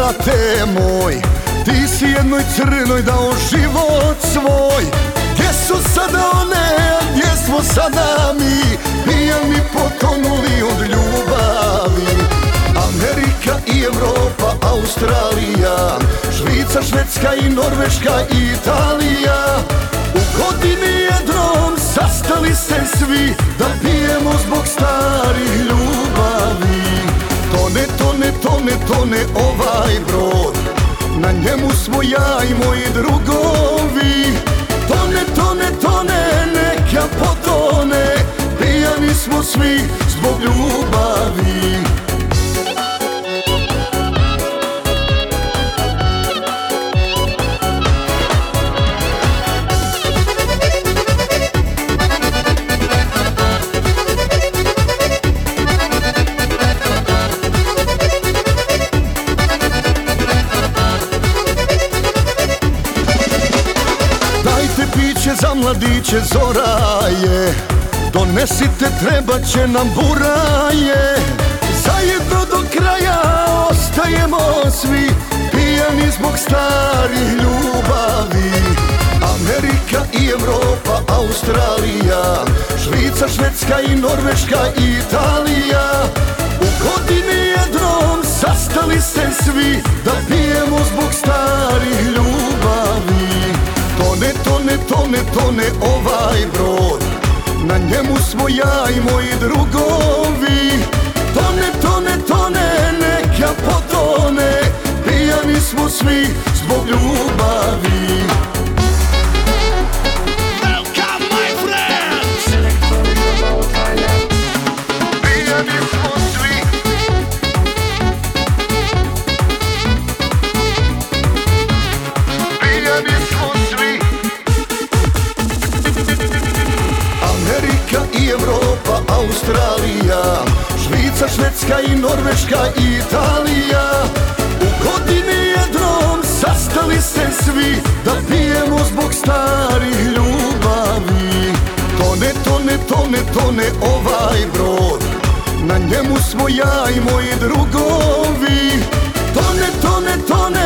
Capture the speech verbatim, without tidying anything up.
brate moj, ti si jednoj crnoj dao život svoj. Gdje su sada one, a gdje smo sada mi, pijani potonuli od ljubavi. Amerika i Evropa, Australija, Švica, Švedska i Norveška i Italija. U godini jednom sastali se svi da pijemo zbog starih ljubavi. Tone, tone, tone, tone ovaj brod, na njemu smo ja i moji drugovi. Tone, tone, tone, neka potone, pijani smo svi zbog ljubavi. Piće za mladiće, zora je, donesite, treba će nam buraje. Zajedno do kraja ostajemo svi, pijani zbog starih ljubavi. Amerika i Evropa, Australija, Švica, Švedska i Norveška i Italija. U godini jednom sastali se svi da pijemo zbog starih ljubavi. Tone, tone, tone, tone ovaj brod, na njemu smo ja i moji drugovi. Tone, tone, tone, neka potone, pijani smo svi zbog ljubavi. Welcome my friends! Pijani smo svi. Pijani smo svi. Amerika i Evropa, Australija, Švica, Švedska i Norveška i Italija. U godini jednom sastali se svi da pijemo zbog starih ljubavi. Tone, tone, tone, tone ovaj brod, na njemu smo ja i moji drugovi. Tone, tone, tone,